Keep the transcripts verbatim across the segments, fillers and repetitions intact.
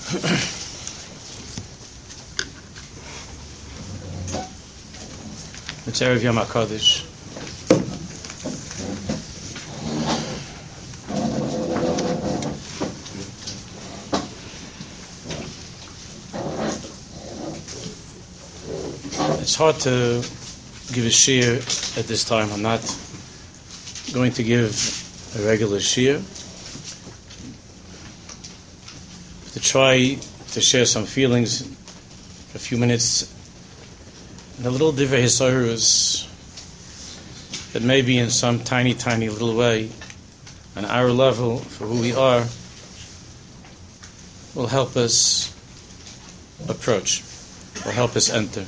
It's Erev Yom HaKadosh. It's hard to give a shir at this time. I'm not going to give a regular shir. To try to share some feelings for a few minutes and a little divrei hisorus that maybe in some tiny, tiny little way, on our level, for who we are, will help us approach, will help us enter.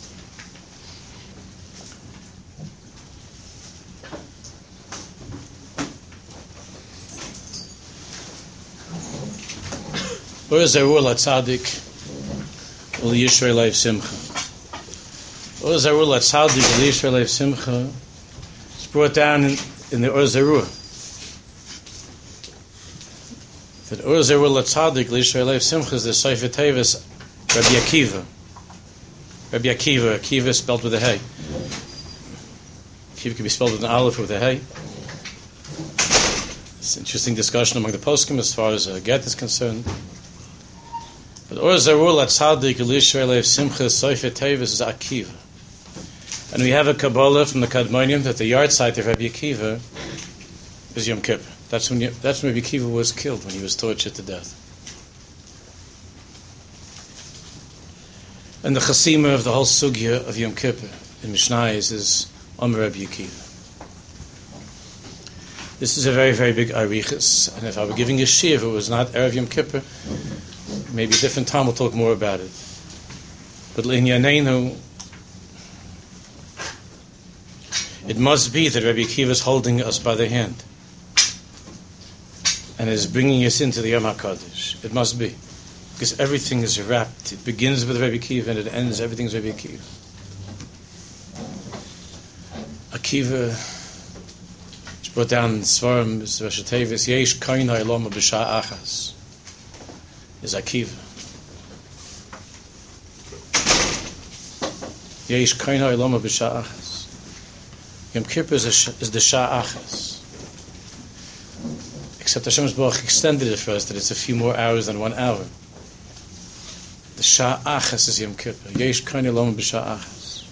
Or Zarur Latzadik Ul Yishrei Leiv Simcha. Or Zarur Latzadik Ul Yishrei Leiv Simcha is brought down in, in the Or Zarur. That Or Zarur Latzadik Ul Yishrei Leiv Simcha is the Sefer Tevis Rabbi Akiva. Rabbi Akiva, Akiva is spelled with a Hey. Akiva can be spelled with an Aleph or with a Hey. It's an interesting discussion among the poskim as far as uh, get is concerned. But Or Zarur Latzadik Ul Yishrei Leiv Simcha Sefer Tevis is Akiva. And we have a Kabbalah from the Kadmonim that the yard site of Rabbi Akiva is Yom Kippur. That's when, that's when Rabbi Akiva was killed, when he was tortured to death. And the Chasima of the whole Sugya of Yom Kippur in Mishnayos is Omer Rabbi Akiva. This is a very, very big arichas, and if I were giving a shir, if it was not Erev Yom Kippur, maybe a different time we'll talk more about it. But l'inyaneinu, it must be that Rabbi Akiva is holding us by the hand and is bringing us into the Yom HaKadosh. It must be. Because everything is wrapped. It begins with Rabbi Akiva and it ends, everything's Rabbi Akiva. Akiva, it's brought down in Svarim, it's Rosh Tevis, Yesh Kaina Eloma B'Sha Achas. Is Akiva. Yesh Kaina Eloma B'Sha Achas. Yom Kippur is, a, is the Shah Achas. Except Hashem's Baruch extended it for us that it's a few more hours than one hour. The Shah Achas is Yom Kippur. Yesh Kaina Eloma B'Sha Achas.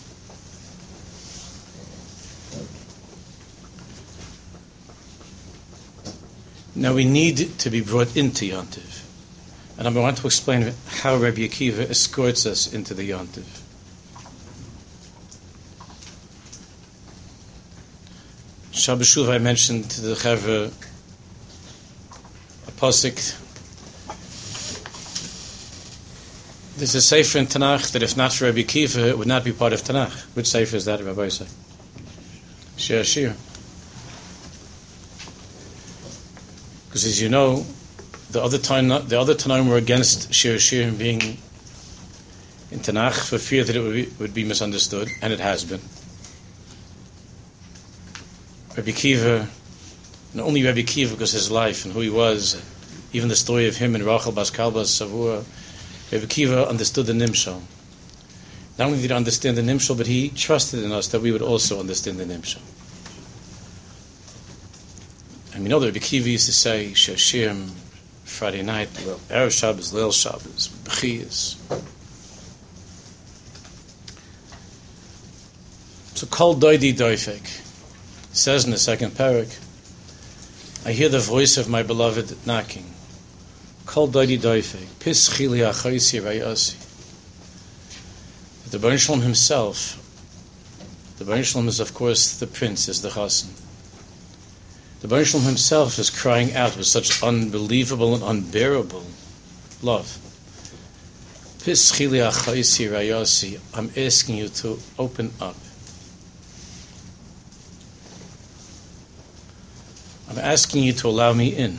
Now we need to be brought into Yontiv. And I want to explain how Rabbi Akiva escorts us into the Yontiv. Shabbos Shuv, I mentioned to the Chevra a posik. There's a sefer in Tanakh that if not for Rabbi Akiva, it would not be part of Tanakh. Which sefer is that, Rabbi Yosef? Shir Shir. Because as you know, the other time, the other Tanaim were against Shir Shir being in Tanakh for fear that it would be, would be misunderstood, and it has been. Rabbi Akiva, not only Rabbi Akiva because his life and who he was, even the story of him and Rachel Bas Kalbas Savua, Rabbi Akiva understood the Nimshal. Not only did he understand the Nimshal, but he trusted in us that we would also understand the Nimshal. And we know that Rabbi Akiva used to say, Shashim, Friday night, Erev Shabbos, Leil Shabbos, B'chiyas. So, Kol Doidi Doifek says in the second parak, I hear the voice of my beloved knocking. Kol Doidi Doifek, Pis Chili Achoisi Rayasi. The Baruch Shalom himself, the Baruch Shalom is of course the prince, is the Chassan. The Baruch Shalom himself is crying out with such unbelievable and unbearable love. Pis Chili Achoisi Rayasi, I'm asking you to open up. I'm asking you to allow me in.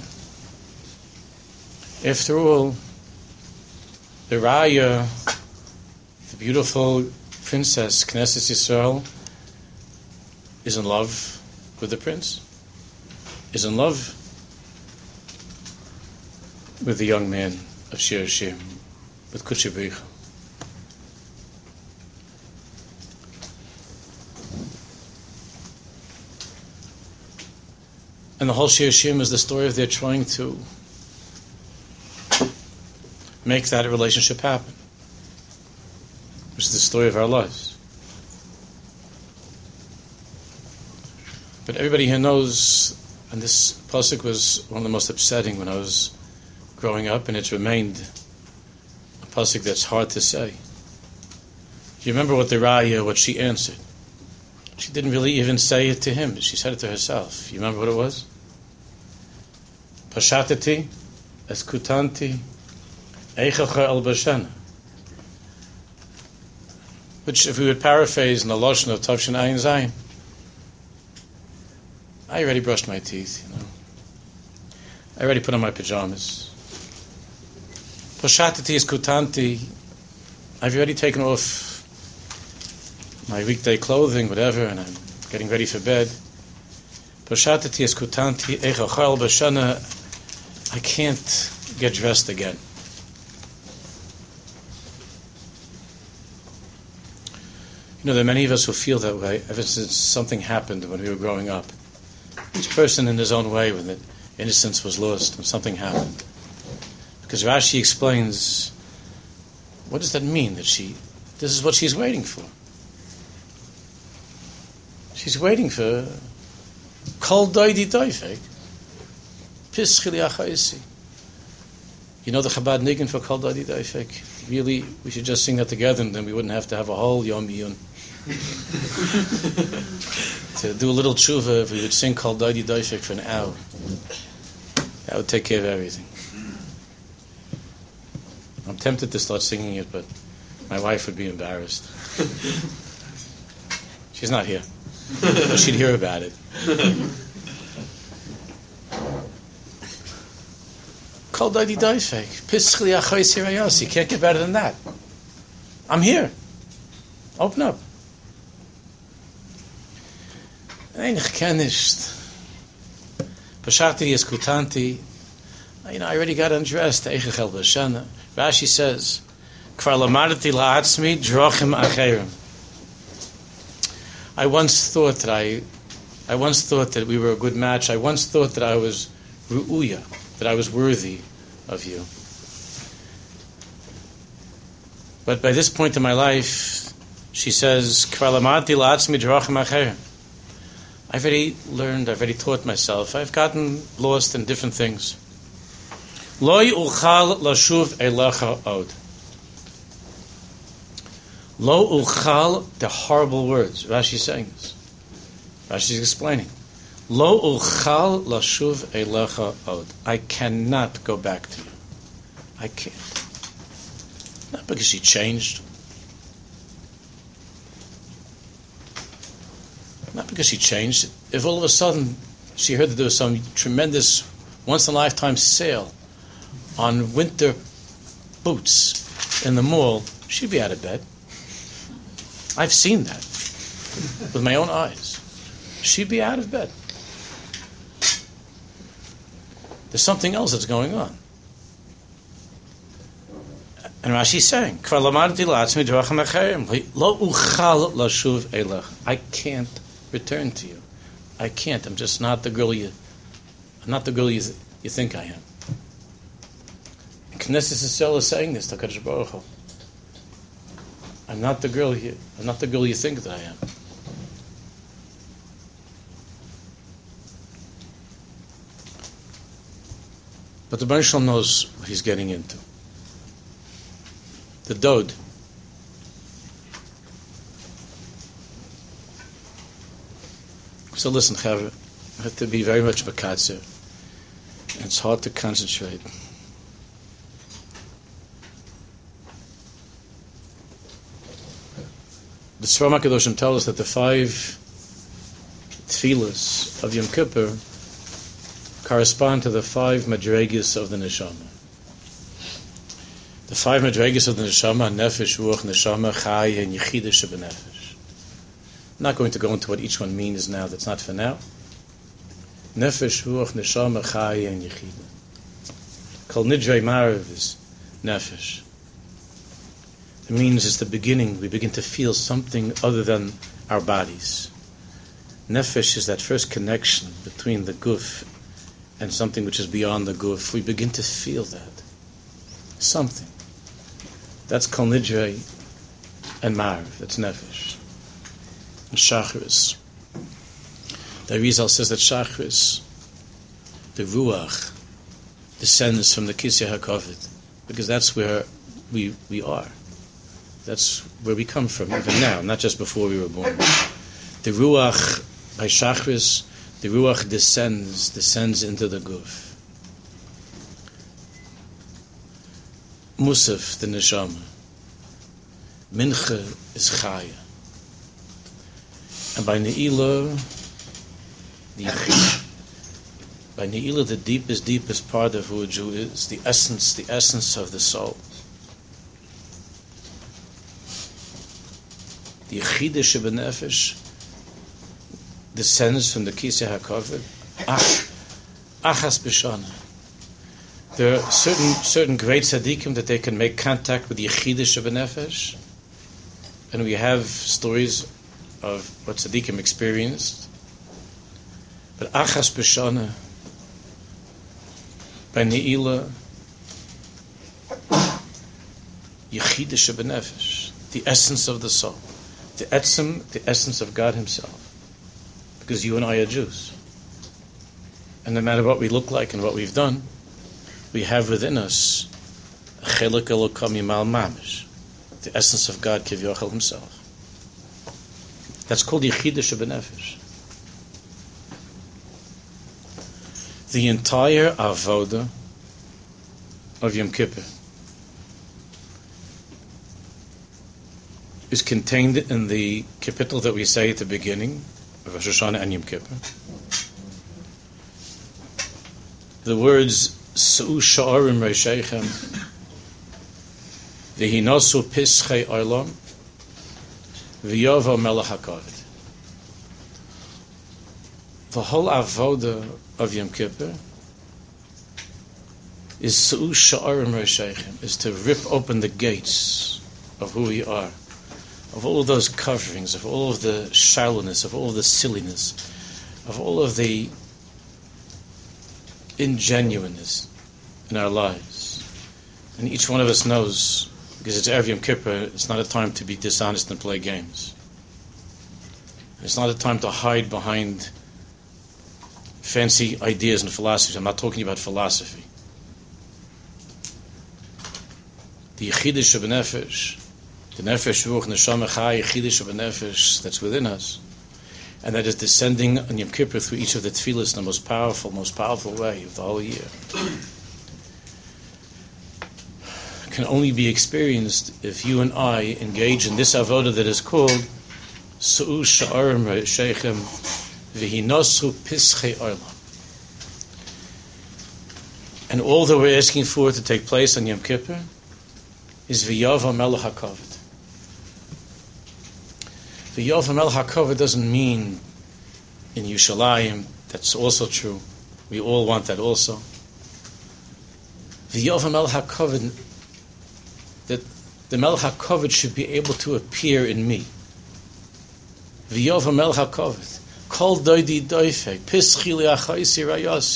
After all, the Raya, the beautiful princess, Knesset Yisrael, is in love with the prince, is in love with the young man of Shir Shirim with Kutcher B'richa. And the whole Shir Shirim is the story of their trying to make that relationship happen, which is the story of our lives. But everybody here knows, and this pasuk was one of the most upsetting when I was growing up, and it's remained a pasuk that's hard to say. You remember what the Raya, what she answered? She didn't really even say it to him. She said it to herself. You remember what it was? Pashatati, eskutanti, eichacha el bashana. Which, if we would paraphrase in the Lashon of Tavshin Ayin Zayin, I already brushed my teeth, you know. I already put on my pajamas. Pashatati, eskutanti, I've already taken off my weekday clothing, whatever, and I'm getting ready for bed. Pashatati, eskutanti, eichacha el bashana, I can't get dressed again. You know, there are many of us who feel that way ever since something happened when we were growing up. Each person in his own way, when the innocence was lost and something happened. Because Rashi explains, what does that mean? That she, this is what she's waiting for. She's waiting for Kol Doidi Doifek. Pischili Achaisi. You know the Chabad Nigun for Kol Doidi Doifek? Really, we should just sing that together, and then we wouldn't have to have a whole Yom Yun. To do a little tshuva, if we would sing Kol Doidi Doifek for an hour, that would take care of everything. I'm tempted to start singing it, but my wife would be embarrassed. She's not here. But she'd hear about it. Kol Doidi Doifek. Pischli Achois Hirayos. You can't get better than that. I'm here. Open up. Ein Chkenisht. Pashatati eskutanti. You know, I already got undressed. Eichachel b'shana. Rashi says, Kvar lamadati la'atzmi drochim acherim. I once thought that I, I once thought that we were a good match. I once thought that I was ru'uya, that I was worthy of you. But by this point in my life, she says, Kvar lamadati la'atzmi drochim acherim. I've already learned, I've already taught myself, I've gotten lost in different things. Lo uchal lashuv elecha od. Lo uchal, the horrible words. Rashi is saying this. Rashi is explaining. Lo uchal lashuv elecha od. I cannot go back to you. I can't. Not because she changed. Not because she changed. If all of a sudden she heard that there was some tremendous once-in-a-lifetime sale on winter boots in the mall, she'd be out of bed. I've seen that with my own eyes. She'd be out of bed. There's something else that's going on. And Rashi's saying, I can't return to you. I can't. I'm just not the girl you I'm not the girl you, you think I am. And Knesset Yisrael is saying this to HaKadosh Baruch Hu. I'm not the girl you I'm not the girl you think that I am. But the Baruch Hu knows what he's getting into. The Dod. So listen, Chavre, I have to be very much bakatzer. It's hard to concentrate. The Sfar HaKadoshim tell us that the five tefillas of Yom Kippur correspond to the five madregas of the neshama. The five madregas of the neshama: nefesh, ruach, neshama, chai, and yechida shebenefesh. I'm not going to go into what each one means now. That's not for now. Nefesh, ruach, neshama, chai, and yechida. Kol nidrei marav is nefesh. It means it's the beginning. We begin to feel something other than our bodies. Nefesh is that first connection between the guf and something which is beyond the guf. We begin to feel that. Something. That's Kol Nidre and Marv. That's nefesh. And Shachris. The Arizal says that Shachris, the Ruach, descends from the Kisya HaKavod, because that's where we we are. That's where we come from, even now, not just before we were born. The Ruach, by Shachris, the Ruach descends, descends into the Guf. Musaf, the Neshama. Mincha is Chaya. And by Ne'ilah, the Yechid. By Ne'ilah, the deepest, deepest part of who a Jew is, the essence, the essence of the soul. The Yechid Shebenefesh descends from the Kisya HaKavod. Ach, Achas B'Shana. There are certain certain great tzaddikim that they can make contact with the Yechid Shebenefesh, and we have stories of what tzaddikim experienced. But Achas B'Shana, by Ne'ilah, Yechid Shebenefesh, the essence of the soul, the etzem, the essence of God Himself. Because you and I are Jews, and no matter what we look like and what we've done, we have within us a chelik elokam yimal mamish, the essence of God Kivyochel Himself. That's called Yechid Shebenefesh. The entire avoda of Yom Kippur is contained in the capital that we say at the beginning of Rosh Hashanah and Yom Kippur. The words Su'u Sha'arim Reisheichem V'hinasu Pischei Olam V'yavo Melech HaKavod. The whole avoda of Yom Kippur is Su'u Sha'arim Reisheichem, is to rip open the gates of who we are, of all of those coverings, of all of the shallowness, of all of the silliness, of all of the ingenuineness in our lives. And each one of us knows, because it's Erev Yom Kippur, it's not a time to be dishonest and play games. It's not a time to hide behind fancy ideas and philosophies. I'm not talking about philosophy. The Yechid Shebenefesh, the Nefesh Ruach Neshama Chai Yechid Shebenefesh that's within us, and that is descending on Yom Kippur through each of the tefillas in the most powerful, most powerful way of the whole year, can only be experienced if you and I engage in this avodah that is called Su'u Sha'arim Reisheichem V'hinasu Pischei Olam. And all that we're asking for to take place on Yom Kippur is V'yavo Melech HaKavod. V'yavo Melech HaKavod doesn't mean in Yerushalayim. That's also true. We all want that also. V'yavo Melech HaKavod, that the Melech HaKavod should be able to appear in me. V'yavo Melech HaKavod. Kol doidi doifek, pischi li'achaisi rayasi.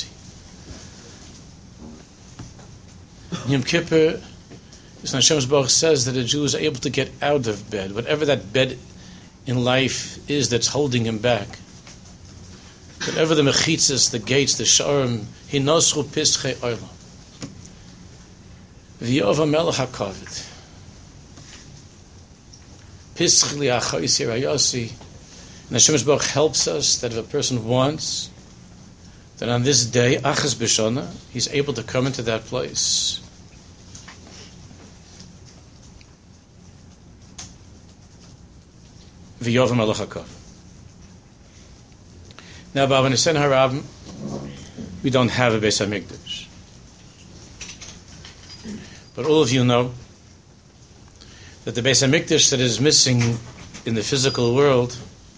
Yom Kippur, Hashem Baruch says that a Jew is able to get out of bed, whatever that bed in life is that's holding him back. Whatever the mechitzas, the gates, the sha'arim, hinoschu pischei olam. V'yova melech hakavod. Pisch li'achaisi rayasi. And Hashem Baruch helps us that if a person wants, that on this day, Achas B'Shana, he's able to come into that place. V'yovim Melech HaKavod. Now, Bava Nisen Harab, we don't have a Beis HaMikdash. But all of you know that the Beis HaMikdash that is missing in the physical world,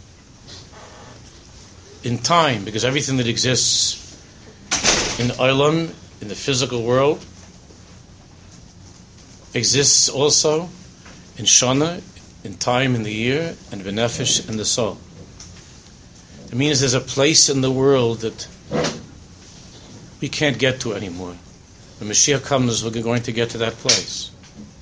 in time, because everything that exists in Olam, in the physical world, exists also in Shana, in time in the year, and Benefesh in the soul. It means there's a place in the world that we can't get to anymore. When Mashiach comes, we're going to get to that place.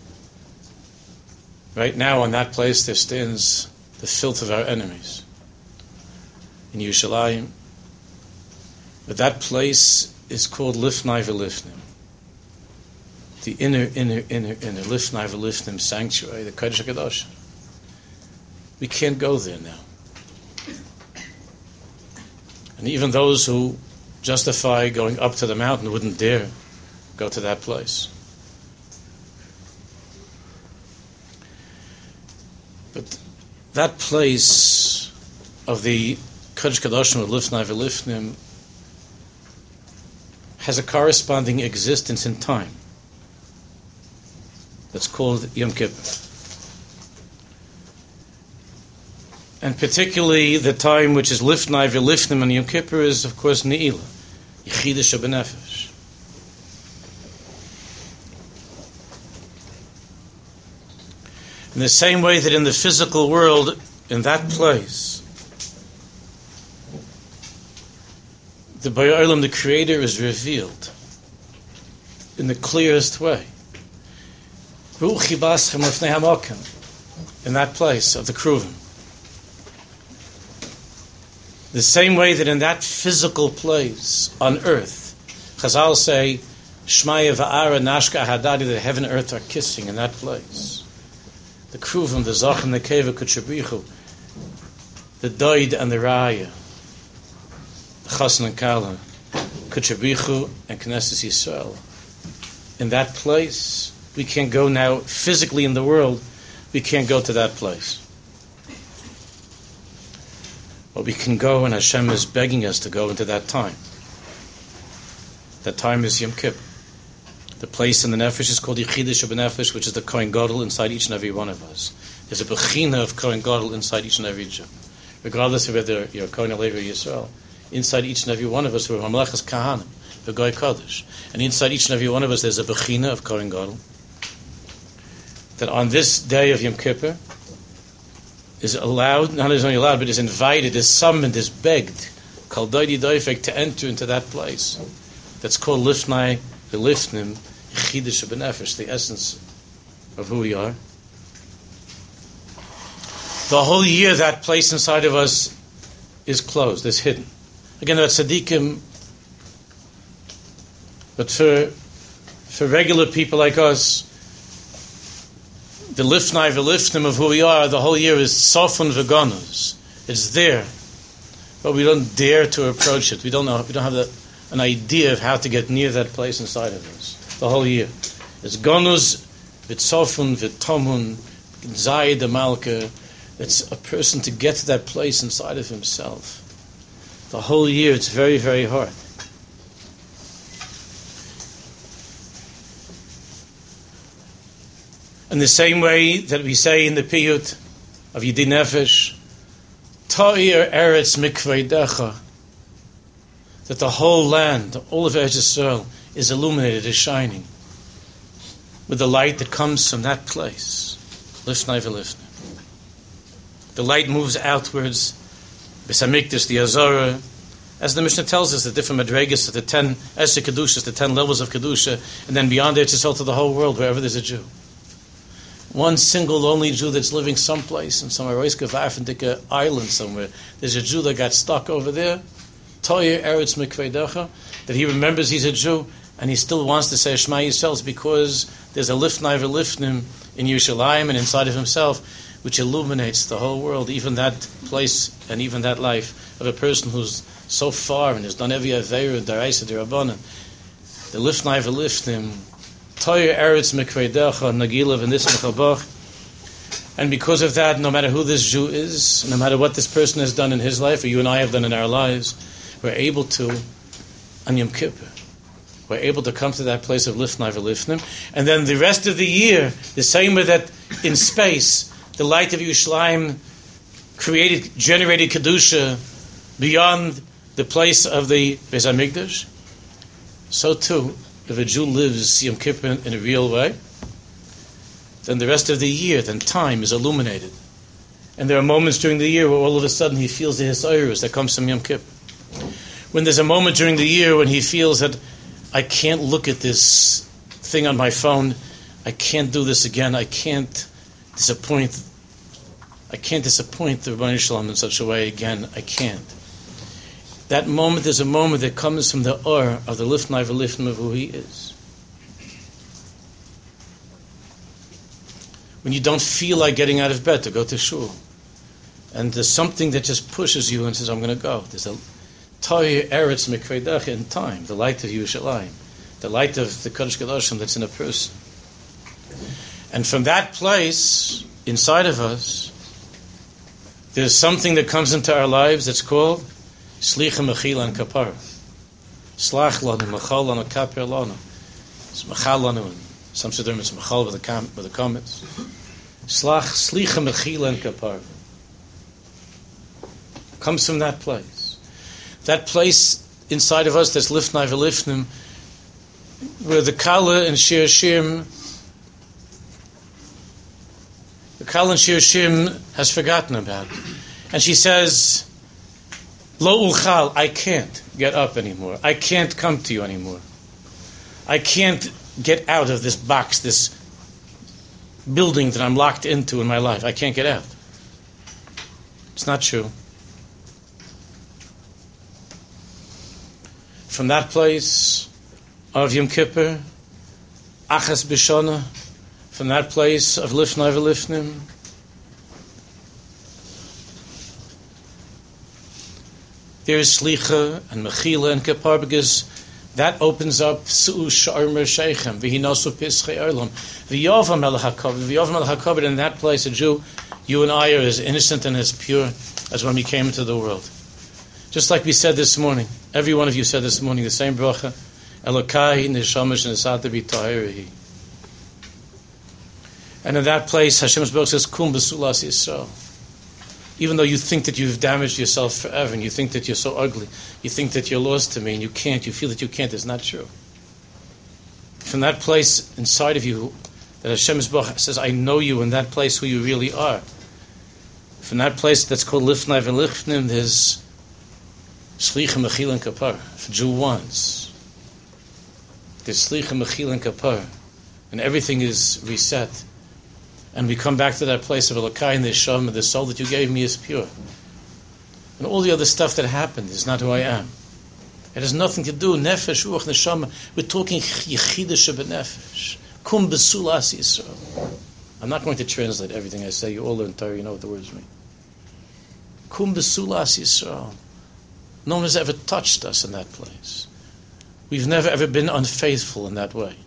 Right now, on that place, there stands the filth of our enemies in Yerushalayim. But that place is called Lifnai V'Lifnim. The inner, inner, inner, inner Lifnai V'Lifnim sanctuary, the Kodesh HaKadosh. We can't go there now. And even those who justify going up to the mountain wouldn't dare go to that place. But that place of the Kodesh Kadoshim of Lifnai V'Lifnim has a corresponding existence in time. That's called Yom Kippur. And particularly the time which is Lifnai V'Lifnim and Yom Kippur is, of course, Ne'ilah, Yechidah Shebenefesh. In the same way that in the physical world, in that place, the Borei Olam, the Creator, is revealed in the clearest way. Ruchi Baschem Lifnei Hamokim, in that place of the Kruvim. The same way that in that physical place on earth, Chazal say, Shmaya va'ara nashka hadadi, that heaven and earth are kissing in that place. The Kruvim, the Zachim, the Keva, Kutshabrichu, the Doid and the Raya, the Chassan and Kala, Kutshabrichu and Knesset Yisrael. In that place, we can't go now, physically in the world, we can't go to that place. But we can go, and Hashem is begging us to go into that time. That time is Yom Kippur. The place in the Nefesh is called Yechidah Shebenefesh, which is the Kohen Gadol inside each and every one of us. There's a Bechina of Kohen Gadol inside each and every Jew. Regardless of whether you're Kohen Levi or Yisrael, inside each and every one of us, who are Mamlechas Kahanim, the Goy Kodesh. And inside each and every one of us, there's a Bechina of Kohen Gadol. That on this day of Yom Kippur, is allowed, not only allowed, but is invited, is summoned, is begged, Kol Doidi Doifek, to enter into that place. That's called Lifnai V'Lifnim, Yechidah Shebenefesh, the essence of who we are. The whole year, that place inside of us is closed, is hidden. Again, that's tzaddikim, but for for regular people like us, the Lifnai V'Lifnim of who we are, the whole year is Sofun V'Gonus. It's there, but we don't dare to approach it. We don't know. We don't have the, an idea of how to get near that place inside of us. The whole year, it's Gonus V'Sofun V'Tomun Zayid Amalka. It's a person to get to that place inside of himself. The whole year, it's very, very hard. In the same way that we say in the Piyut of Yedi Nefesh, Ta'ir Eretz Mikveidecha, that the whole land, all of Eretz Yisrael, is illuminated, is shining, with the light that comes from that place. Lifnai V'Lifnim. The light moves outwards, B'Samikdash, the Azara, as the Mishnah tells us, the different madregas, the ten Esek Kedushas, the ten levels of Kedusha, and then beyond Eretz Yisrael to the whole world, wherever there's a Jew. One single lonely Jew that's living someplace in some Aroiska Vafendika island somewhere. There's a Jew that got stuck over there. Toyer Eretz Mikveidecha, that he remembers he's a Jew and he still wants to say Shema Yisrael, because there's a Lifnai V'Lifnim in Yerushalayim and inside of himself, which illuminates the whole world, even that place and even that life of a person who's so far and has done every Aveira, Daraisa, Dirabanan. The Lifnai V'Lifnim, Toyer Eretz Mikveidecha, Nagila V'Nis Mechabach. And because of that, no matter who this Jew is, no matter what this person has done in his life, or you and I have done in our lives, we're able to, on Yom Kippur, we're able to come to that place of Lifnai V'Lifnim. And then the rest of the year, the same way that in space, the light of Yerushalayim created, generated Kedusha beyond the place of the Beis HaMikdash, so too, if a Jew lives Yom Kippur in a real way, then the rest of the year, then time is illuminated. And there are moments during the year where all of a sudden he feels the hisayrus that comes from Yom Kippur. When there's a moment during the year when he feels that I can't look at this thing on my phone, I can't do this again, I can't disappoint, I can't disappoint the Rebbeinu Shalom in such a way again, I can't. That moment is a moment that comes from the or of the lifnai v'lifnim of who he is. When you don't feel like getting out of bed to go to shul, and there's something that just pushes you and says, I'm going to go. There's a Toy Eretz Mikveidach in time, the light of Yerushalayim, the light of the Kodesh Kodashim that's in a person. And from that place, inside of us, there's something that comes into our lives that's called Slicha Mechila and Kapara. Slach lanu, Mechal lanu, Kapir lanu. It's Mechal lanu. Some say it's Mechal with the, com- with the comments. Slach, Slicha Mechila and Kapara. Comes from that place. That place inside of us that's Lifnai V'Lifnim, where the Kala and Shir Shim, the Kala and Shir Shim has forgotten about it. And she says, Lo Uchal, I can't get up anymore. I can't come to you anymore. I can't get out of this box, this building that I'm locked into in my life. I can't get out. It's not true. From that place of Yom Kippur, Achas B'Shana, from that place of Lifnai V'Lifnim, there is Slicha and Mechila and Kapar, because that opens up Su'u Sha'armer Sheichem, V'hinosu Pischei Olam, V'yovam El HaKavod, V'yovam El HaKavod. In that place, a Jew, you and I, are as innocent and as pure as when we came into the world. Just like we said this morning, every one of you said this morning the same bracha, Elokai Neshamash Nesata B'Tahirihi. And in that place, Hashem's Baruch says, Kum B'Sulas Yisrael. Even though you think that you've damaged yourself forever, and you think that you're so ugly, you think that you're lost to me, and you can't, you feel that you can't, it's not true. From that place inside of you, that Hashem's Baruch says, I know you in that place who you really are. From that place that's called Lifnai V'Lifnim, there's Slicha Mechila and Kapar. If a Jew wants, there's Slicha Mechila and Kapar, and everything is reset. And we come back to that place of Elokai and the Neshama, the soul that you gave me is pure. And all the other stuff that happened is not who I am. It has nothing to do, Nefesh, Ruach, Neshama. We're talking Yechidah Shebenefesh. Kum B'Sulas Yisrael. I'm not going to translate everything I say. You all learn Torah, you know what the words mean. Kum B'Sulas Yisrael. No one has ever touched us in that place. We've never ever been unfaithful in that way.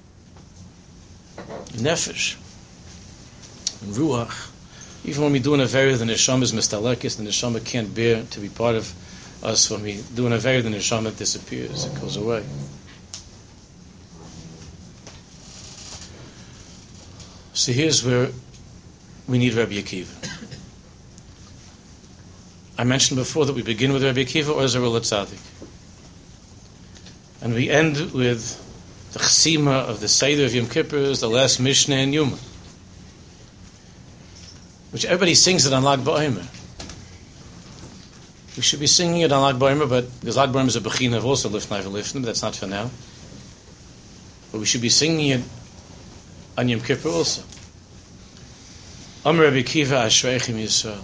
Nefesh and Ruach, even when we do an Avera, the Neshama is mistalekis, the Neshama can't bear to be part of us. When we do an Avera, the Neshama disappears, it goes away. So here's where we need Rabbi Akiva. I mentioned before that we begin with Rabbi Akiva or Zerul Tzaddik. And we end with the Chesima of the Seder of Yom Kippur, is the last Mishnah in Yuma, which everybody sings it on Lag BaOmer. We should be singing it on Lag BaOmer, but because Lag BaOmer is a Bechina of also Lifnai V'Lifnim, that's not for now. But we should be singing it on Yom Kippur also. Amar Rabbi Akiva Ashreichem Yisrael.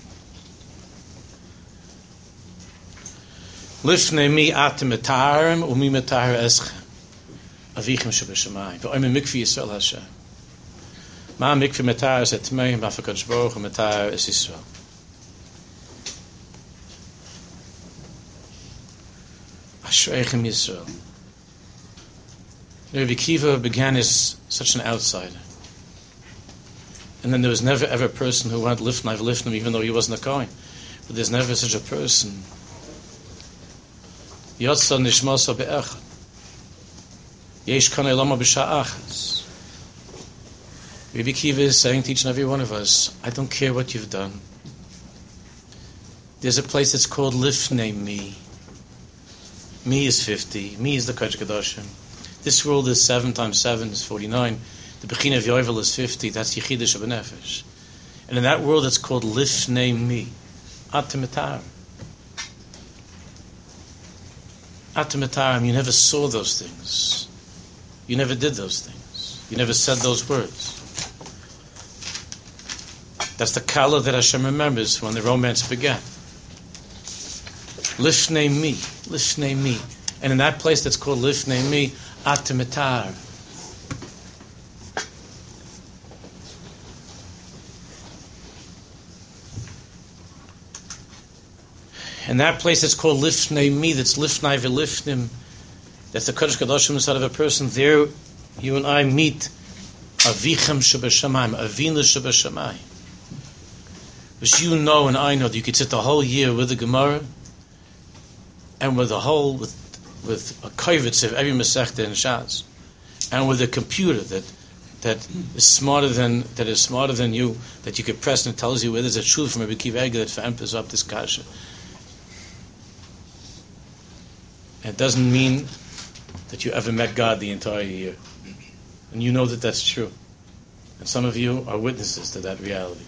Lifnei mi atem metarim umi metar eschem avichem shebeshamayim v'omer mikvi Yisrael Hashem. Ma mikvi metar es etmei ma'afakadosh baruch hu metar es Yisrael. Ashreichem Yisrael. Rabbi Akiva began as such an outsider, and then there was never ever a person who went lifnai v'lifnim, even though he wasn't a Kohen. But there's never such a person. Yotza nishmasa be'echad. Yesh kanei lama b'sha'achas. Rabbi Akiva is saying to each and every one of us, I don't care what you've done. There's a place that's called Lifnei Mi. Mi is fifty. Mi is the Kodesh Kodashim. This world is seven times seven is forty-nine. The Bechina of Yovel is fifty. That's Yechidah Shabbanefesh. And in that world, it's called Lifnei Mi. Atimitarim. Atimitarim. You never saw those things. You never did those things. You never said those words. That's the kala that Hashem remembers when the romance began. Lifnei Mi. Lifnei Mi. And in that place that's called Lifnei Mi, Atimitar. In that place that's called Lifnei Mi, that's Lifnei V'Lifnim, that's the Kodesh Kadoshim inside of a person, there you and I meet Avichem Shebashamayim, Avinu Shebashamayim. Which you know and I know that you could sit the whole year with the Gemara and with the whole, with, with a kavitz of every Masechta and Shas, and with a computer that that is smarter than that is smarter than you, that you could press and it tells you whether there's a truth from Rabbi Akiva Eiger that emphasis up this kasha. It doesn't mean that you ever met God the entire year. And you know that that's true. And some of you are witnesses to that reality.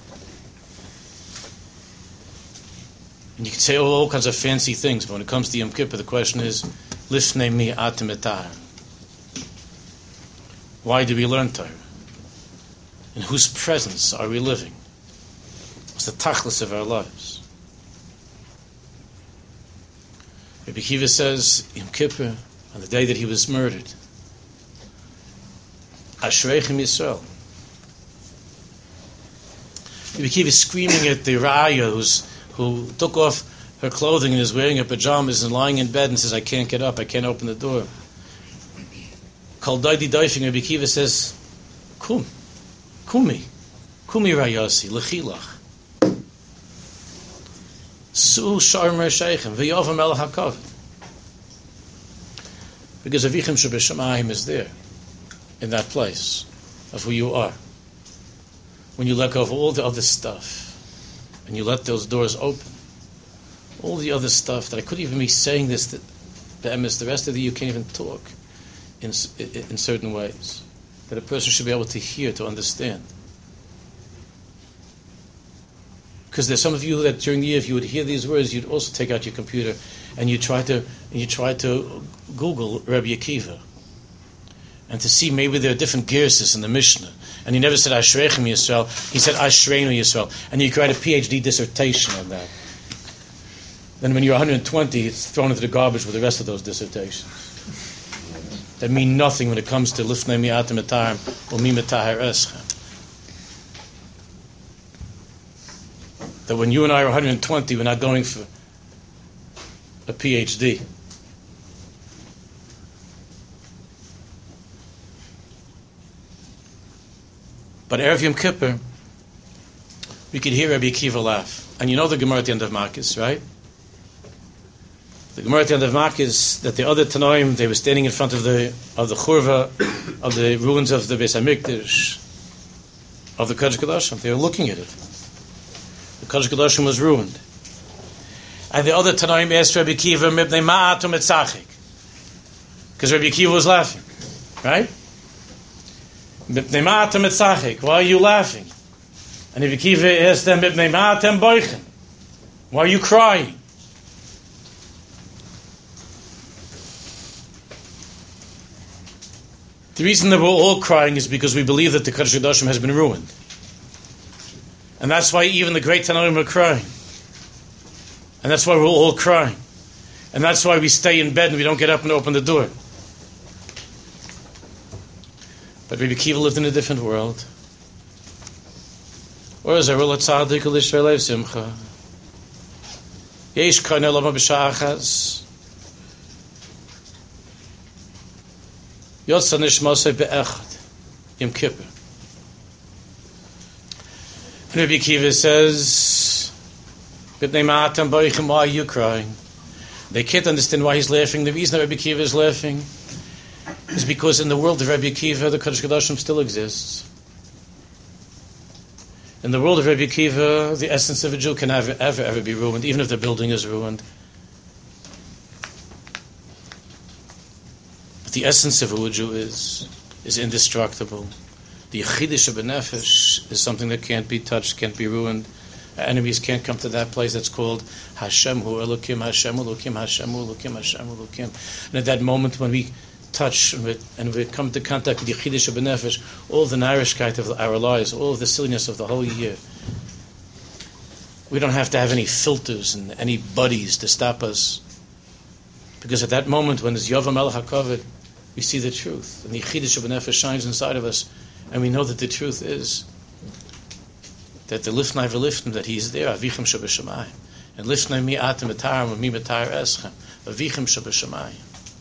And you can say all, all kinds of fancy things, but when it comes to Yom Kippur, the question is, Lifnei Mi Atimitar. Why do we learn Torah? In whose presence are we living? What's the tachlis of our lives? Rabbi Akiva says, Yom Kippur, on the day that he was murdered, Ashreichem Yisrael. Rabbi Akiva is screaming at the Raya who's, who took off her clothing and is wearing her pajamas and lying in bed and says, I can't get up, I can't open the door. Kol Daidi Doifing, Rabbi Akiva says, Kum, Kumi, Kumi Rayasi, Lechilach. Su Sharmer Sheichem, V'yova Melech HaKavod. Because Avichem Shebashamayim is there, in that place of who you are. When you let go of all the other stuff, and you let those doors open, all the other stuff that I couldn't even be saying this, that the emes, the rest of the you can't even talk in, in in certain ways that a person should be able to hear, to understand. Because there's some of you that during the year, if you would hear these words, you'd also take out your computer and you try to and you try to Google Rabbi Akiva and to see maybe there are different gerses in the Mishnah. And he never said Ashreichem Yisrael. He said Ashreinu Yisrael. And you could write a PhD dissertation on that. Then when you're one hundred twenty, it's thrown into the garbage with the rest of those dissertations that mean nothing when it comes to Lifnei Mi Atimitar or Mi Metaher Eschem. That when you and I are one hundred twenty, we're not going for a PhD. But Erev Yom Kippur, we could hear Rabbi Akiva laugh. And you know the Gemara at the end of Makis, right? The Gemara at the end of Makis, that the other Tanoim, they were standing in front of the of the Churva, of the ruins of the Beis HaMikdash, of the Kodesh Kodashim. They were looking at it. The Kodesh Kodashim was ruined. And the other Tanoim asked Rabbi Akiva, Mibnei Ma'atum Etzachik. Because Rabbi Akiva was laughing. Right? Mibnei Ma'atum Etzachik. Why are you laughing? And Rabbi Akiva asked them, Mibnei Ma'atem Boichen. Why are you crying? The reason that we're all crying is because we believe that the Kodesh Kodashim has been ruined. And that's why even the great Tanoim are crying. And that's why we're all crying. And that's why we stay in bed and we don't get up and open the door. But Rabbi Akiva lived in a different world. Or is there a tzadik l'Yisrael simcha? Yesh kain elam b'sha'achas. Yotza nishmasei be'echad. Yom Kippur. And Rabbi Akiva says, why are you crying? They can't understand why he's laughing. The reason that Rabbi Akiva is laughing is because in the world of Rabbi Akiva, the Kodesh Kodashim still exists. In the world of Rabbi Akiva, the essence of a Jew can never, ever, ever be ruined, even if the building is ruined. But the essence of who a Jew is, is indestructible. The Yechidish B'Nefesh is something that can't be touched, can't be ruined. Our enemies can't come to that place that's called Hashem Hu Elokim, Hashem Elokim, Hashem Elokim, Hashem Elokim. And at that moment when we touch and we, and we come into contact with the Yechidish B'Nefesh, all of the Narishkeit of our lives, all of the silliness of the whole year, we don't have to have any filters and any buddies to stop us. Because at that moment when it's Yovam El HaKavod, we see the truth. And the Yechidish B'Nefesh shines inside of us. And we know that the truth is that the Lifnai V'Lifnim, that He's there, Avichem Shabashamayim. And Lifnai Mi Atem Etarim, and Mi Metar Eschem, Avichem Shabashamayim.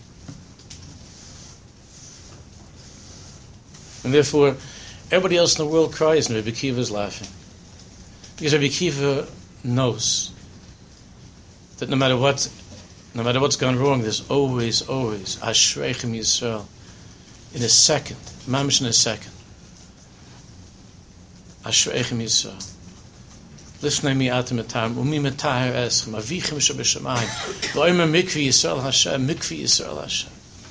And therefore, everybody else in the world cries and Rabbi Akiva is laughing. Because Rabbi Akiva knows that no matter what, no matter what's gone wrong, there's always, always Ashreichem Yisrael. In a second, mamish in a second. Ashreichem Yisrael. Lifnei mi atem etam, umi metaher eschem, avichem shebeshamayim. V'omer mikvi Yisrael Hashem, mikvi Yisrael Hashem.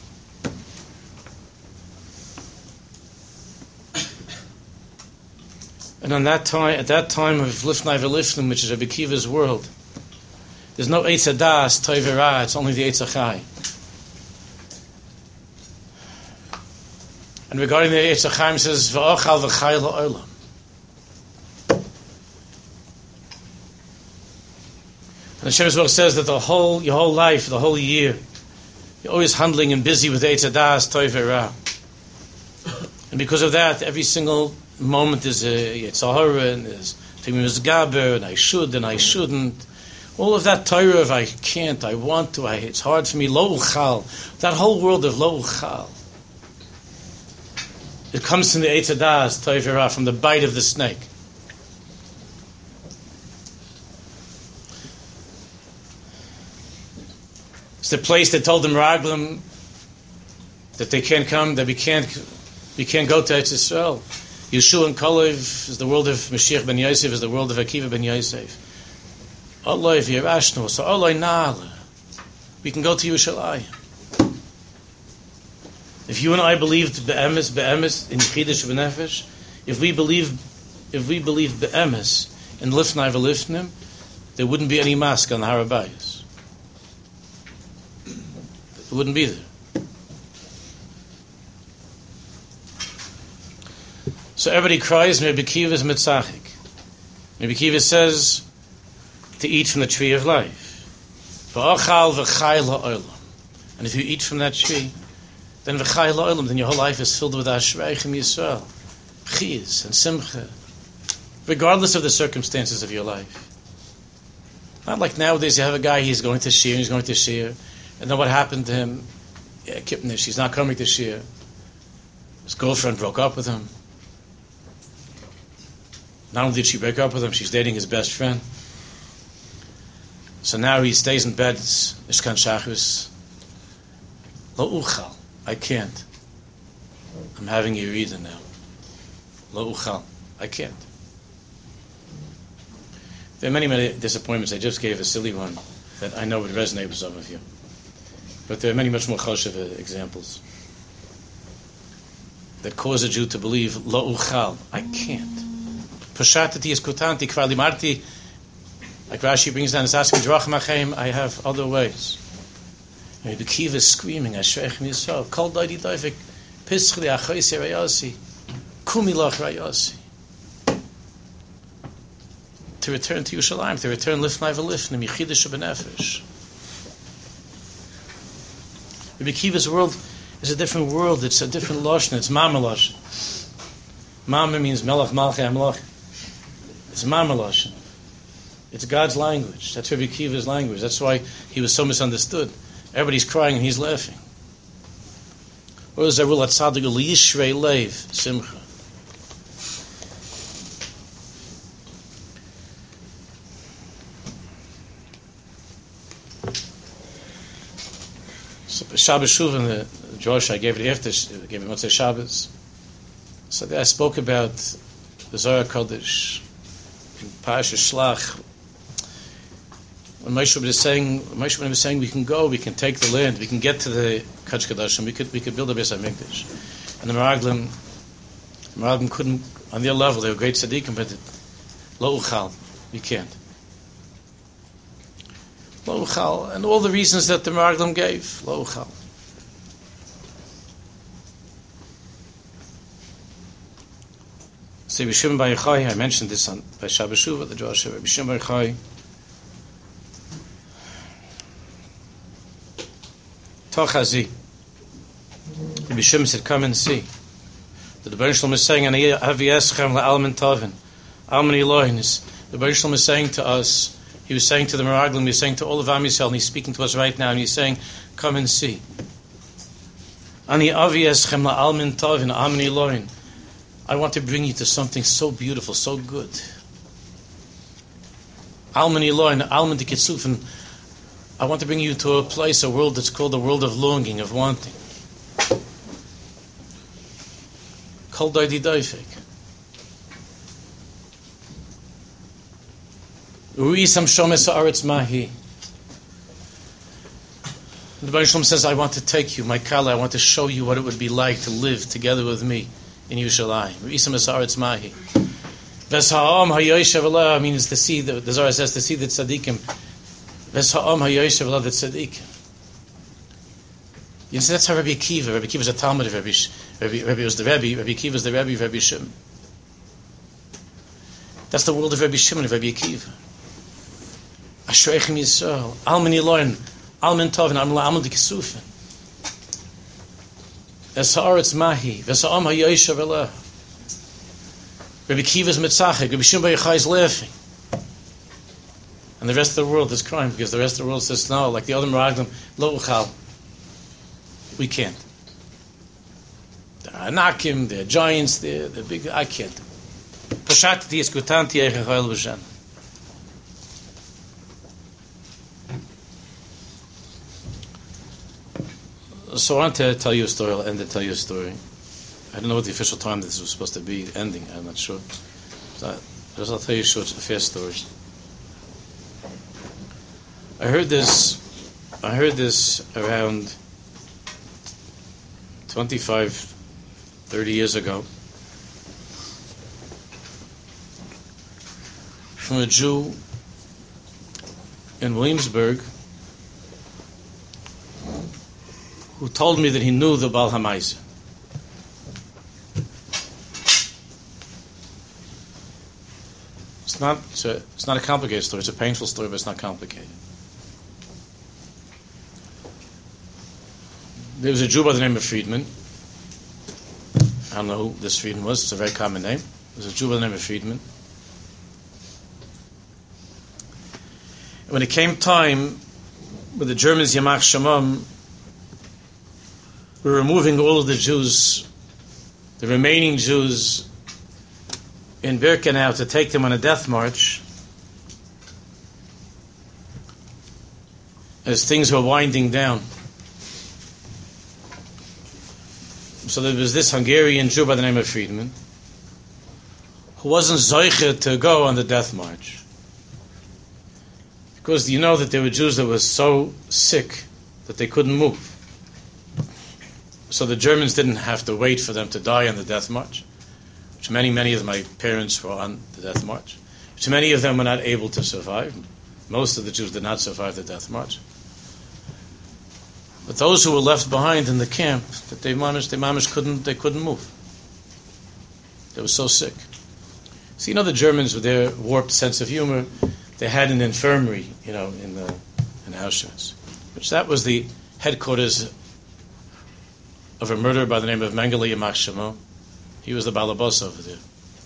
And on that time, at that time of Lifnei V'Lifnim, which is Rabbi Akiva's world, there's no Eitz Hadas, Tov Ra, it's only the Eitz Hachai. And regarding the Eitz Hachai, it says, V'ochal v'chai la'olam. And the Shem's Baruch says that the whole, your whole life, the whole year, you're always handling and busy with Eitz Hadas, Tov Ra. And because of that, every single moment is a Yitzhahara, and there's Timim Gaber, and I should, and I shouldn't. All of that Torah of I can't, I want to, I, it's hard for me, Lo Uchal. That whole world of Lo Uchal. It comes from the Eitz Hadas, Tov Ra, from the bite of the snake. It's the place that told them Raglim that they can't come, that we can't we can't go to Eretz Yisrael. Yeshua and Kalev is the world of Mashiach ben Yosef, is the world of Akiva ben Yosef. Allah v'yirashnu, so Allah na'ala. We can go to Yerushalayim. If you and I believed be'emes, be'emes in Yechidish B'Nefesh, if we believe, if we believe be'emes in Lifnai V'Lifnim, there wouldn't be any mask on the Har HaBayis. It wouldn't be there. So everybody cries, Rabbi Akiva is mitzachik. Rabbi Akiva says to eat from the tree of life. V'achal v'chai la'olam. And if you eat from that tree, then v'chai la'olam, then your whole life is filled with Ashreichem Yisrael, Chiyas and Simcha, regardless of the circumstances of your life. Not like nowadays you have a guy, he's going to shir, he's going to shir, and then what happened to him? Yeah, Kipnish, he's not coming to shir. His girlfriend broke up with him. Not only did she break up with him, she's dating his best friend. So now he stays in bed, Ishkan Shachus. Lo uchal, I can't. I'm having a reader now. Lo uchal, I can't. There are many, many disappointments. I just gave a silly one that I know would resonate with some of you. But there are many much more choshev examples that cause a Jew to believe, Lo uchal, I can't. Pashatati is kutanti, kvar limarti. Like Rashi brings down, it's asking, Drachim Achayim, I have other ways. And Rabbi Akiva is screaming, Ashreichem Yisrael, Kol Doidi Doivik, Pischli Achoisi Rayasi, Kumilach Rayasi. To return to Yerushalayim, to return Lifnai V'Lifnim, Yechidish B'Nefesh. Rabbi Akiva's world is a different world, it's a different Lashon, it's Mama Lashon. Mama means Melech Malchei HaMelech. It's Mama Lashon. It's God's language. That's Rabbi Akiva's language. That's why he was so misunderstood. Everybody's crying and he's laughing. What is Zarul Atzadik Yishrei Leiv Simcha? So Shabbos Shuvah, the Josh I gave it after, I gave it Motzei Shabbos. So there I spoke about the Zohar Kodesh in Parashas Shlach. When Moshe Rabbeinu was saying, Moshe Rabbeinu was saying, we can go, we can take the land, we can get to the Kodesh Kodashim, we could we could build a Beis Hamikdash. And the Meraglim, the Meraglim couldn't, on their level, they were great tzaddikim, but lo uchal, you can't. Lo uchal, and all the reasons that the Meraglim gave, lo uchal. So Rabbi Shimon Bar Yochai, I mentioned this on by Shabbos Shuvah, the Josh Rabbi Shimon Bar Yochai. Tochazi. Rabbi Shimon said, come and see. The Rebbeinu Shalom is saying, "Ani avi eschem la'almin tovin, almin Elohinis." The Rebbeinu Shalom is saying to us, he was saying to the Meraglim, he was saying to all of Am Yisrael, and he's speaking to us right now, and he's saying, "Come and see." Ani avi eschem la'almin tovin, almin Elohin. I want to bring you to something so beautiful, so good. Almin Elohin, almin tikitzufen. I want to bring you to a place, a world that's called the world of longing, of wanting. Kol doidi doifek. Uisam shomes haaretz mahi. The Rebbeinu Shalom says, I want to take you, my kala, I want to show you what it would be like to live together with me in Yerushalayim. Uisam haaretz mahi. Ves ha'am hayoyshev Allah means to see, the, the Zohar says to see the tzaddikim. Ves ha'am hayoyshev Allah, the tzaddikim. You see, that's how Rabbi Akiva. Rabbi Akiva is a Talmud of Rabbi. Rabbi, Rabbi was the Rebbe. Rabbi Akiva is the Rebbe of Rabbi Shimon. That's the world of Rabbi Shimon, of Rabbi Akiva. Ashreichem Yisrael, Almin Elohin, Almin Tovin, Almin Dikisufen. Esa'aretz Mahi, Vesa'am HaYoshev Elah. Rabbi Akiva is Mitzachek. Rabbi Shimon Bar Yochai is laughing, and the rest of the world is crying because the rest of the world says no, like the other Meraglim, Lo Uchal. We can't. There are Anakim, there are giants, there, there are big. I can't. Pashat is kutanti echachol b'shan. So I want to tell you a story. I'll end to tell you a story. I don't know what the official time this was supposed to be ending. I'm not sure. So I, I'll tell you a short, a fast story. I heard this. I heard this around twenty-five, thirty years ago, from a Jew in Williamsburg who told me that he knew the Baal HaMaisa. It's not, it's, a, it's not a complicated story. It's a painful story, but it's not complicated. There was a Jew by the name of Friedman. I don't know who this Friedman was. It's a very common name. There was a Jew by the name of Friedman. And when it came time with the Germans, Yamach Shamam, were removing all of the Jews, the remaining Jews in Birkenau, to take them on a death march, as things were winding down. So there was this Hungarian Jew by the name of Friedman who wasn't zoiche to go on the death march. Because you know that there were Jews that were so sick that they couldn't move. So the Germans didn't have to wait for them to die on the death march, which many, many of my parents were on the death march, which many of them were not able to survive. Most of the Jews did not survive the death march. But those who were left behind in the camp, that they mamish, they mamish couldn't, they couldn't move. They were so sick. So you know the Germans, with their warped sense of humor, they had an infirmary, you know, in the in Auschwitz, which that was the headquarters of a murderer by the name of Mengele Yamach Shamo. He was the balabas over there.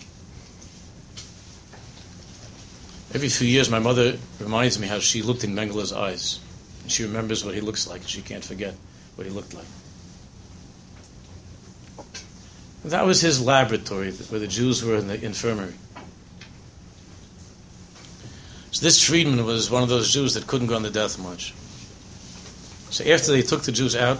Every few years, my mother reminds me how she looked in Mengele's eyes. And she remembers what he looks like, and she can't forget what he looked like. And that was his laboratory, where the Jews were in the infirmary. So this Friedman was one of those Jews that couldn't go on the death march. So after they took the Jews out,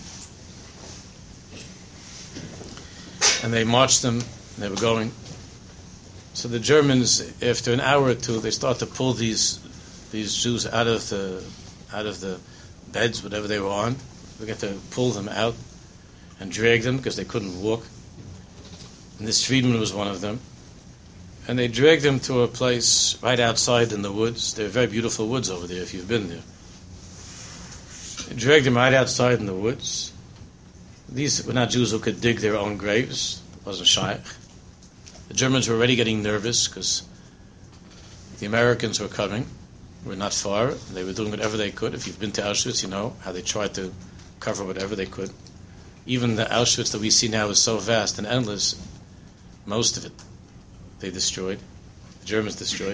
and they marched them, and they were going. So the Germans, after an hour or two, they start to pull these these Jews out of the out of the beds, whatever they were on. They get to pull them out, and dragged them because they couldn't walk. And this Friedman was one of them. And they dragged them to a place right outside in the woods. There are very beautiful woods over there if you've been there. They dragged them right outside in the woods. These were not Jews who could dig their own graves. It wasn't shaykh. The Germans were already getting nervous because the Americans were coming. We're not far. They were doing whatever they could. If you've been to Auschwitz, you know how they tried to cover whatever they could. Even the Auschwitz that we see now is so vast and endless. Most of it they destroyed. The Germans destroyed.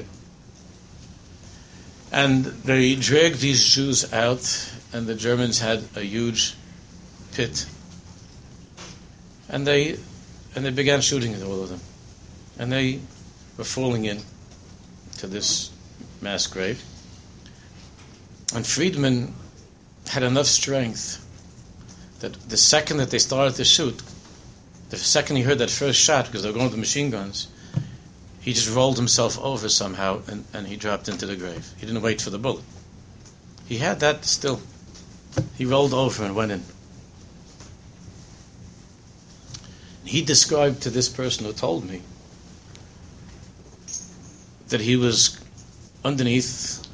And they dragged these Jews out, and the Germans had a huge pit. And they and they began shooting at all of them. And they were falling in to this mass grave. And Friedman had enough strength that the second that they started to shoot, the second he heard that first shot, because they were going with the machine guns, he just rolled himself over somehow and, and he dropped into the grave. He didn't wait for the bullet. He had that still. He rolled over and went in. He described to this person who told me that he was underneath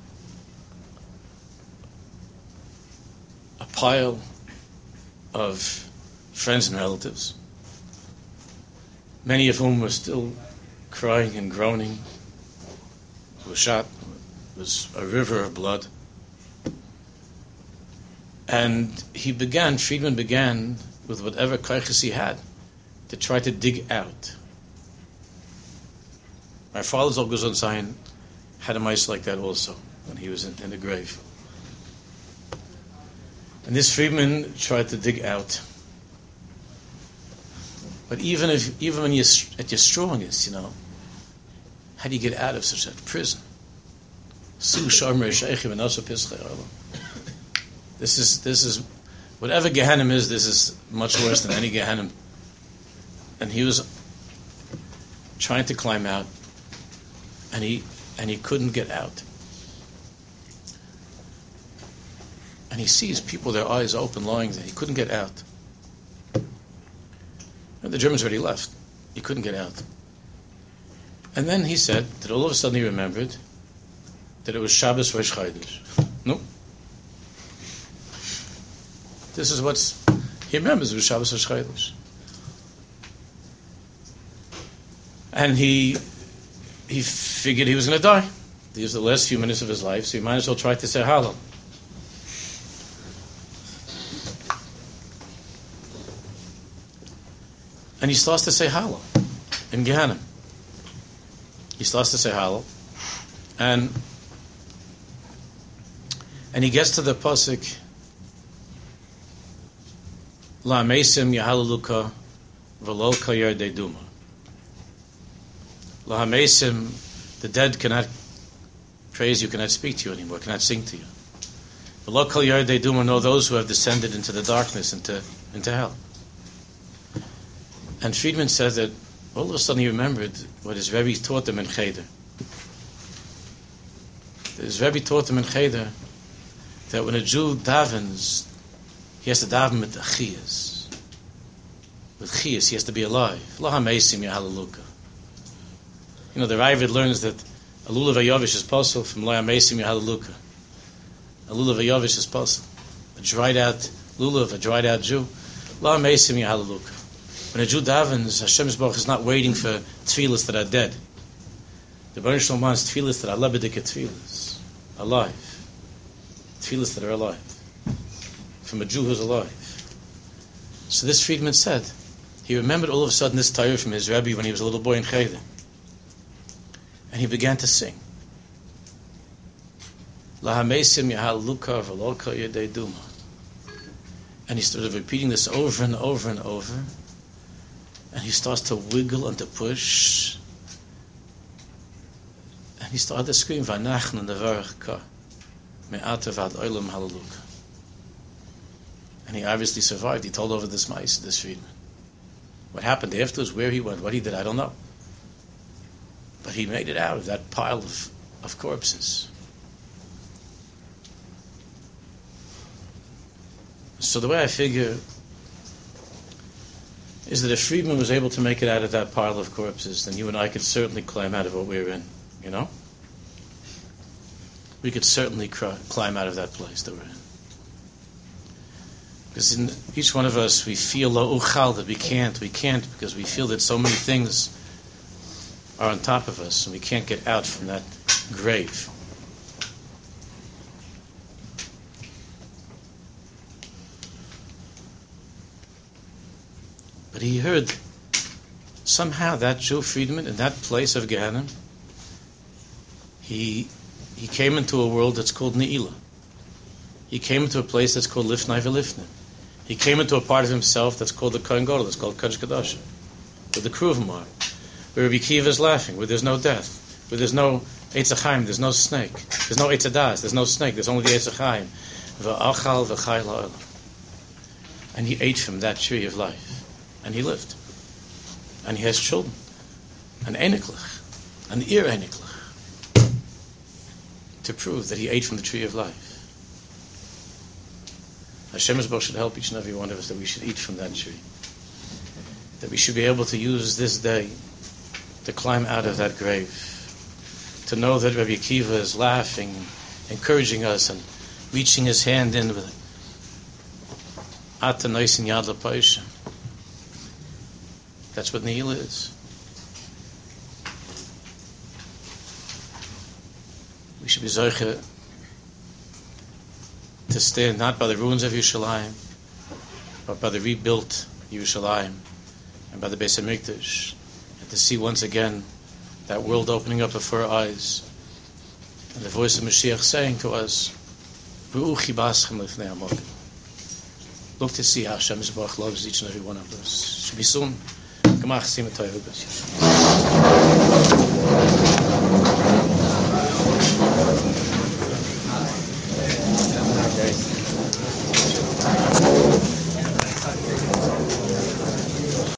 a pile of friends and relatives, many of whom were still crying and groaning. He was shot. It was a river of blood. And he began, Friedman began, with whatever kaiches he had, to try to dig out. My father, Zol Guzon Zayin, had a mice like that also, when he was in, in the grave. And this Friedman tried to dig out. But even if, even when you're at your strongest, you know, how do you get out of such a prison? This is this is whatever Gehenna is. This is much worse than any Gehenna. And he was trying to climb out, and he and he couldn't get out. And he sees people, their eyes open, lying there. He couldn't get out. And the Germans already left. He couldn't get out. And then he said that all of a sudden he remembered that it was Shabbos Rosh Chodesh. No. This is what's... He remembers it was Shabbos Rosh Chodesh. And he he figured he was going to die. These were the last few minutes of his life, so he might as well try to say Hallel. And he starts to say Hallel in Gehenna. He starts to say Hallel, and and he gets to the pasuk La Mesim Yahalaluka V'lo Kayar Deiduma. La Mesim, the dead cannot praise you, cannot speak to you anymore, cannot sing to you. V'lo Kayar Deiduma, know those who have descended into the darkness, into into hell. And Friedman said that all of a sudden he remembered what his Rebbe taught him in Cheder. His Rebbe taught him in Cheder that when a Jew davens, he has to daven with chiyas. With chiyas, he has to be alive. Lo hamesim yahalaluka. You know, the Ravid learns that a lulav hayovish is possible from lo hamesim yahalaluka. A lulav hayovish is possible. A dried out lulav, a dried out Jew. Lo hamesim yahalaluka. When a Jew davens, Hashem Yisborach is not waiting for tefillas that are dead. The Baruch Shalom wants tefillas that are lebedike tefillas, alive. Tefillas that are alive. From a Jew who's alive. So this Friedman said, he remembered all of a sudden this Torah from his Rebbe when he was a little boy in Cheder. And he began to sing. La hamesim yahal luka v'lo kol yedei duma. And he started repeating this over and over and over. And he starts to wiggle and to push. And he started to scream, V'anachnu nevarech ka, me'ata v'ad olam halaluka. And he obviously survived. He told over this mice, this Friedman. What happened afterwards, where he went, what he did, I don't know. But he made it out of that pile of, of corpses. So the way I figure is that if Friedman was able to make it out of that pile of corpses, then you and I could certainly climb out of what we're in, you know? We could certainly cr- climb out of that place that we're in. Because in each one of us, we feel lo uchal, that we can't, we can't, because we feel that so many things are on top of us, and we can't get out from that grave. But he heard somehow that Joe Friedman, in that place of Gehenna, he he came into a world that's called Ne'ilah. He came into a place that's called Lifnai V'Lifnim. He came into a part of himself that's called the Kohen Gadol, that's called Kodesh Kodashim, where the Kruvim are, where Rabbi Kiva is laughing, where there's no death, where there's no Eitz Chaim, there's no snake, there's no Eitz Das, there's no snake, there's only the Eitz Chaim. V'achal v'chai la'olam. And he ate from that tree of life. And he lived. And he has children. An Einiklach. An Ir Einiklach. To prove that he ate from the tree of life. Hashem Yisborach should help each and every one of us that we should eat from that tree. That we should be able to use this day to climb out of that grave. To know that Rabbi Akiva is laughing, encouraging us, and reaching his hand in with Ata Noisin Yad L'Paisha. That's what Ne'ilah is. We should be zoche to stand not by the ruins of Yerushalayim, but by the rebuilt Yerushalayim and by the Beis HaMikdash, and to see once again that world opening up before our eyes, and the voice of Mashiach saying to us, "V'uchi baschem lifnei Hamokim." Look to see how Hashem Yisborach loves each and every one of us. Should be soon. Gemach Simatoy Hubas.